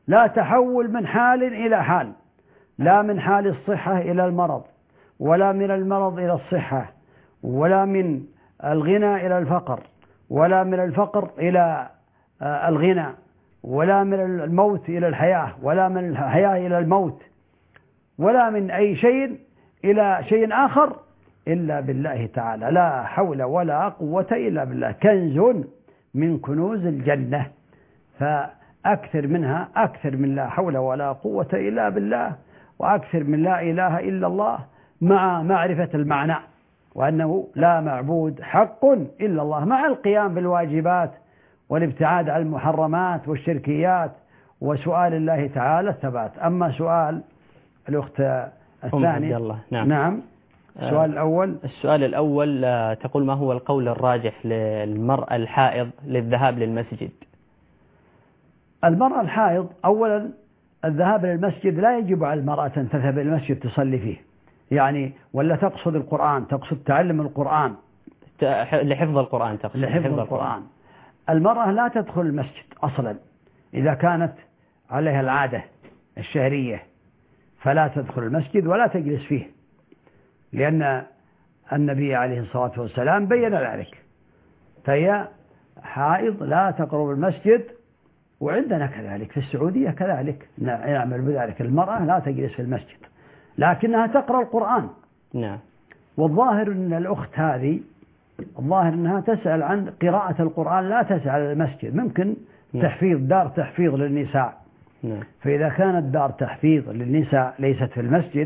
لا تحول من حال إلى حال، لا من حال الصحة إلى المرض، ولا من المرض إلى الصحة، ولا من الغنى إلى الفقر، ولا من الفقر إلى الغنى، ولا من الموت إلى الحياة، ولا من الحياة إلى الموت، ولا من أي شيء إلى شيء آخر إلا بالله تعالى. لا حول ولا قوة إلا بالله، كنز من كنوز الجنة، فأكثر منها، أكثر من لا حول ولا قوة إلا بالله، وأكثر من لا إله إلا الله، مع معرفة المعنى وأنه لا معبود حق إلا الله، مع القيام بالواجبات والابتعاد عن المحرمات والشركيات، وسؤال الله تعالى الثبات. أما سؤال الأخت الثاني، نعم. السؤال الأول تقول: ما هو القول الراجح للمرأة الحائض للذهاب للمسجد؟ المرأة الحائض أولا الذهاب للمسجد لا يجب على المرأة أن تذهب إلى المسجد تصلي فيه، يعني ولا تقصد القرآن، تقصد تعلم القرآن، لحفظ القرآن، تقصد لحفظ القرآن. المرأة لا تدخل المسجد أصلا إذا كانت عليها العادة الشهرية، فلا تدخل المسجد ولا تجلس فيه، لأن النبي عليه الصلاة والسلام بين ذلك. فهي حائض لا تقرب المسجد، وعندنا كذلك في السعودية كذلك نعمل بذلك، المرأة لا تجلس في المسجد لكنها تقرأ القرآن. نعم. والظاهر أن الأخت هذه الظاهر أنها تسأل عن قراءة القرآن، لا تسأل المسجد، ممكن تحفيظ، دار تحفيظ للنساء. فإذا كانت دار تحفيظ للنساء ليست في المسجد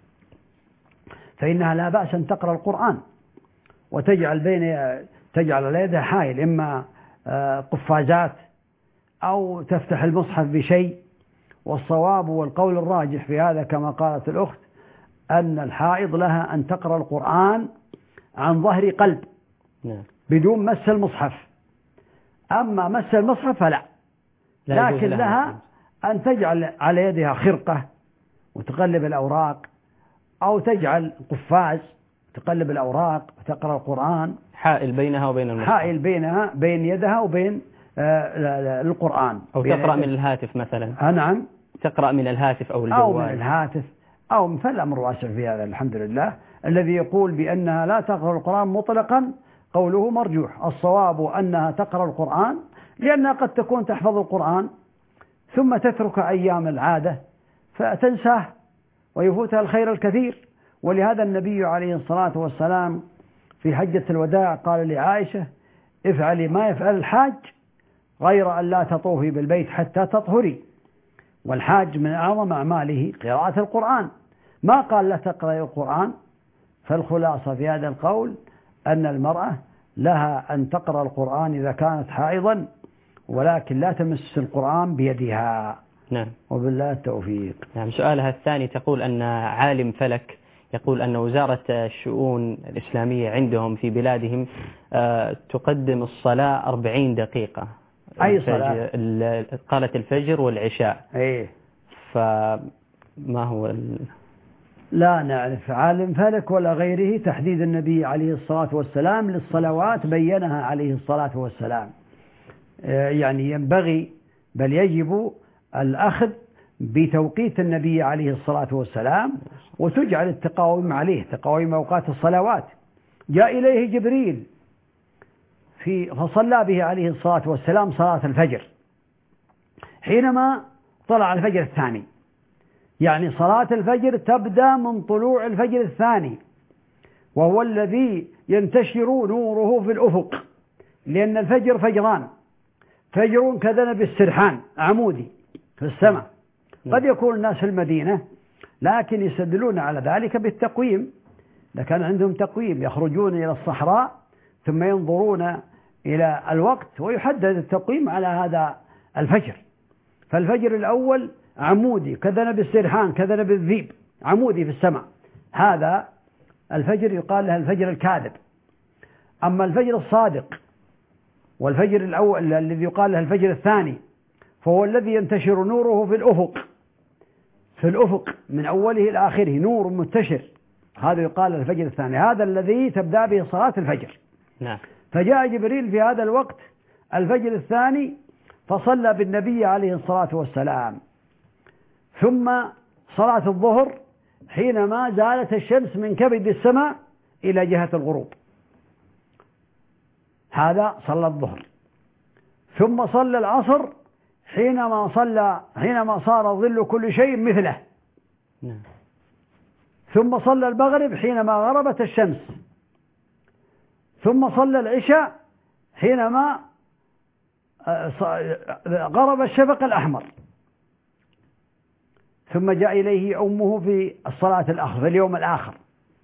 فإنها لا بأس أن تقرأ القرآن، تجعل على يدها حائل، إما قفازات أو تفتح المصحف بشيء. والصواب والقول الراجح في هذا كما قالت الأخت أن الحائض لها أن تقرأ القرآن عن ظهر قلب بدون مس المصحف. أما مس المصحف فلا، لكن لها أن تجعل على يدها خرقة وتقلب الأوراق، أو تجعل قفاز تقلب الأوراق وتقرأ القرآن، حائل بينها وبين المصحف، حائل بينها بين يدها وبين القرآن، أو تقرأ من الهاتف مثلا. نعم، تقرأ من الهاتف أو الجوال، أو من الهاتف، أو فالأمر واسع في هذا الحمد لله. الذي يقول بأنها لا تقرأ القرآن مطلقا قوله مرجوح. الصواب أنها تقرأ القرآن، لأنها قد تكون تحفظ القرآن ثم تترك أيام العادة فتنساه ويفوتها الخير الكثير. ولهذا النبي عليه الصلاة والسلام في حجة الوداع قال لعائشة: افعلي ما يفعل الحاج غير أن لا تطوفي بالبيت حتى تطهري. والحاج من أعظم أعماله قراءة القرآن، ما قال لا تقرأ القرآن. فالخلاصة في هذا القول أن المرأة لها أن تقرأ القرآن إذا كانت حائضا، ولكن لا تمس القرآن بيدها. نعم. وبالله التوفيق. نعم. سؤالها الثاني تقول أن عالم فلك يقول أن وزارة الشؤون الإسلامية عندهم في بلادهم تقدم الصلاة 40 دقيقة. أي صلاة؟ قالت الفجر والعشاء. إيه. فما هو لا نعرف عالم فلك ولا غيره تحديد النبي عليه الصلاة والسلام للصلوات، بينها عليه الصلاة والسلام. يعني ينبغي بل يجب الأخذ بتوقيت النبي عليه الصلاة والسلام، وتجعل التقاوم عليه، تقاوم أوقات الصلوات. جاء إليه جبريل فصلى به عليه الصلاة والسلام صلاة الفجر حينما طلع الفجر الثاني، يعني صلاة الفجر تبدأ من طلوع الفجر الثاني، وهو الذي ينتشر نوره في الأفق، لأن الفجر فجران: فجر كذنب السرحان عمودي في السماء. قد يكون الناس في المدينة لكن يستدلون على ذلك بالتقويم، إذا كان عندهم تقويم يخرجون إلى الصحراء ثم ينظرون إلى الوقت ويحدد التقويم على هذا الفجر. فالفجر الأول عمودي كذنب السرحان كذنب الذيب، عمودي في السماء، هذا الفجر يقال له الفجر الكاذب. أما الفجر الصادق والفجر الأول الذي يقال له الفجر الثاني فهو الذي ينتشر نوره في الأفق من أوله إلى آخره، نور منتشر، هذا يقال الفجر الثاني، هذا الذي تبدأ به صلاة الفجر. نعم. فجاء جبريل في هذا الوقت الفجر الثاني فصلى بالنبي عليه الصلاة والسلام. ثم صلاة الظهر حينما زالت الشمس من كبد السماء إلى جهة الغروب، هذا صلى الظهر. ثم صلى العصر حينما صار ظل كل شيء مثله. ثم صلى المغرب حينما غربت الشمس. ثم صلى العشاء حينما غرب الشفق الأحمر. ثم جاء إليه أمه في الصلاة الآخر في اليوم الآخر،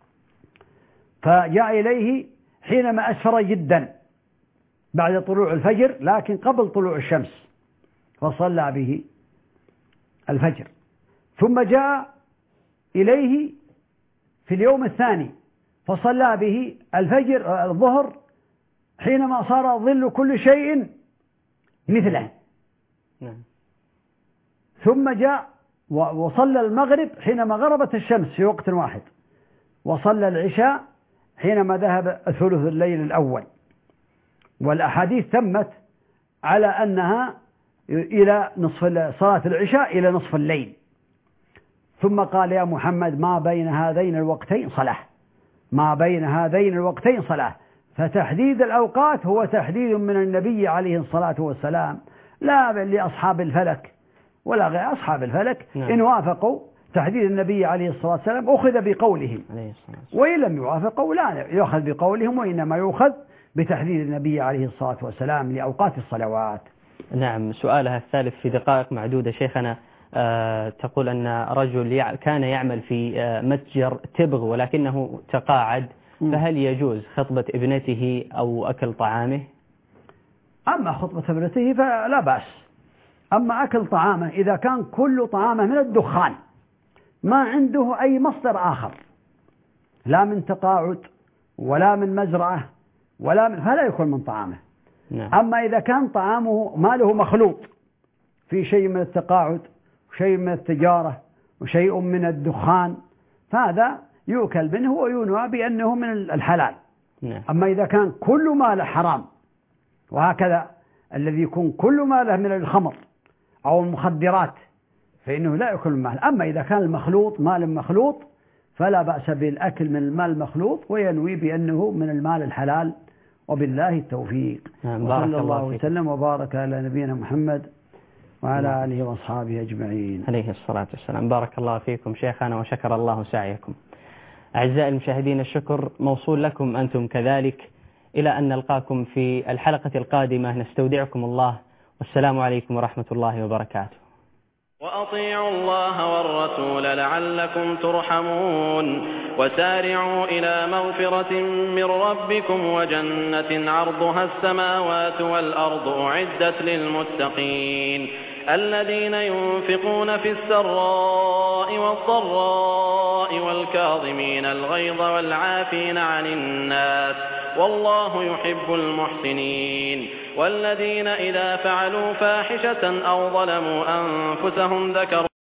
فجاء إليه حينما أسفر جدا بعد طلوع الفجر لكن قبل طلوع الشمس، فصلى به الفجر. ثم جاء إليه في اليوم الثاني فصلى به الظهر حينما صار ظل كل شيء مثله. ثم جاء وصلى المغرب حينما غربت الشمس في وقت واحد، وصلى العشاء حينما ذهب ثلث الليل الأول. والأحاديث تمت على أنها إلى صلاة العشاء إلى نصف الليل. ثم قال يا محمد ما بين هذين الوقتين صلاة، ما بين هذين الوقتين صلاة. فتحديد الأوقات هو تحديد من النبي عليه الصلاة والسلام، لا لأصحاب الفلك ولا غير أصحاب الفلك. إن وافقوا تحديد النبي عليه الصلاة والسلام أخذ بقولهم، وإن لم يوافقوا لا يؤخذ بقولهم، وإنما يؤخذ بتحديد النبي عليه الصلاة والسلام لأوقات الصلوات. نعم. سؤالها الثالث في دقائق معدودة شيخنا، تقول أن رجل كان يعمل في متجر تبغ ولكنه تقاعد، فهل يجوز خطبة ابنته أو أكل طعامه؟ أما خطبة ابنته فلا بأس. أما أكل طعامه إذا كان كل طعامه من الدخان ما عنده أي مصدر آخر، لا من تقاعد ولا من مزرعة فلا يكون من طعامه. نعم. أما إذا كان طعامه ماله مخلوط في شيء من التقاعد وشيء من التجارة وشيء من الدخان فهذا يؤكل منه وينوى بأنه من الحلال. نعم. أما إذا كان كل ماله حرام، وهكذا الذي يكون كل ماله من الخمر أو المخدرات فإنه لا يأكل المال. أما إذا كان المخلوط مال مخلوط فلا بأس بالأكل من المال المخلوط وينوي بأنه من المال الحلال، وبالله التوفيق. وصلى الله وسلم وبارك على نبينا محمد وعلى آله وأصحابه أجمعين عليه الصلاة والسلام. بارك الله فيكم شيخنا وشكر الله سعيكم. أعزائي المشاهدين الشكر موصول لكم أنتم كذلك، إلى أن نلقاكم في الحلقة القادمة. نستودعكم الله، والسلام عليكم ورحمة الله وبركاته. وأطيعوا الله والرسول لعلكم ترحمون، وسارعوا إلى مغفرة من ربكم وجنة عرضها السماوات والأرض أعدت للمتقين الذين ينفقون في السراء والضراء والكاظمين الغيظ والعافين عن الناس والله يحب المحسنين، والذين إذا فعلوا فاحشة أو ظلموا أنفسهم ذكروا